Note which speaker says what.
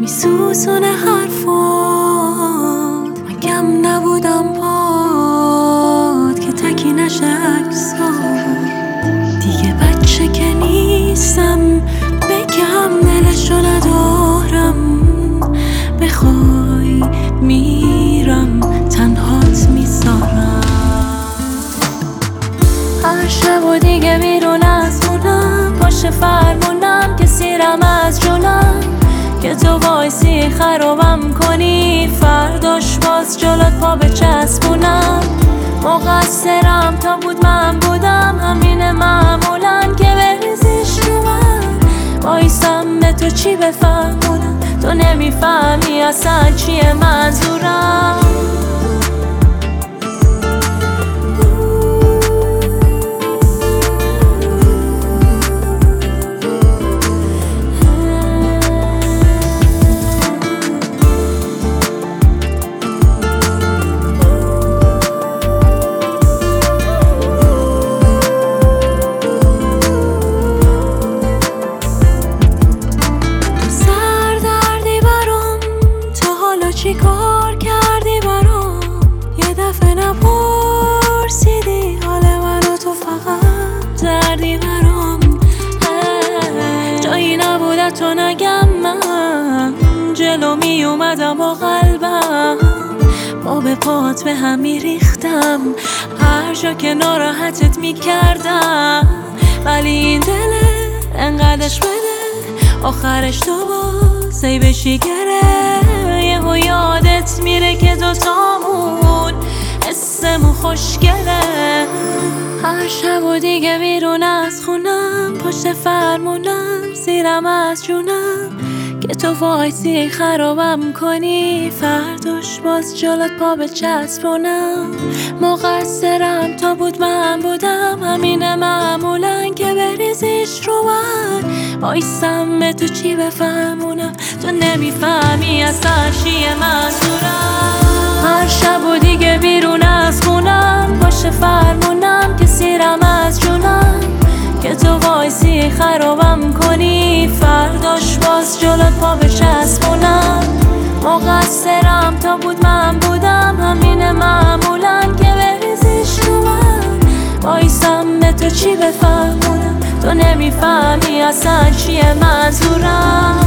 Speaker 1: میسوزونه حرفات، من کم نبودم پات که تکی نشه عکسات. دیگه بچه که نیستم بگم دلشو ندارم، بخوای میرم تنهات میذارم. هر شب و دیگه بیرون از خونم، پشت فرمونم که سیرم از جونم، که تو وایسی خرابم کنی فرداش باز جلوت پا بچسبونم. مقصرم تا بود من بودم، همینه معمولن که بریزیش رو من. وایسم به تو چی بفهمونم، تو نمیفهمی اصلا چیه منظورم. چی کار کردی برام؟ یه دفعه نپرسیدی حال منو، تو فقط دردی برام. جایی نبوده تو نگم، من جلو می اومدم با قلبم، پا به پات به هم می ریختم هر جا که ناراحتت می کردم. ولی این دله انقدرش بده آخرش تو بازی بشی گره. یهو یادت میره که دوتامون اسمون خوشگله. هر شب و دیگه بیرون از خونم، پشت فرمونم سیرم از جونم، که تو وایسی خرابم کنی فرداش باز جلوت پا بچسبونم. مقصرم تا بود من بودم، همینه معمولن که بریزیش رو من. وایسم به تو چی بفهمونم، تو نمیفهمی اصلا چیه منظورم. هر شب و دیگه بیرون از خونم، پشت فرمونم که سیرم از جونم، که تو وایسی خرابم کنی فرداش باز جلوت پا بچسبونم. مقصرم تا بود من بودم، همینه معمولن که بریزیش رو من. وایسم به تو چی بفهمونم، تو نمیفهمی اصلا چیه منظورم.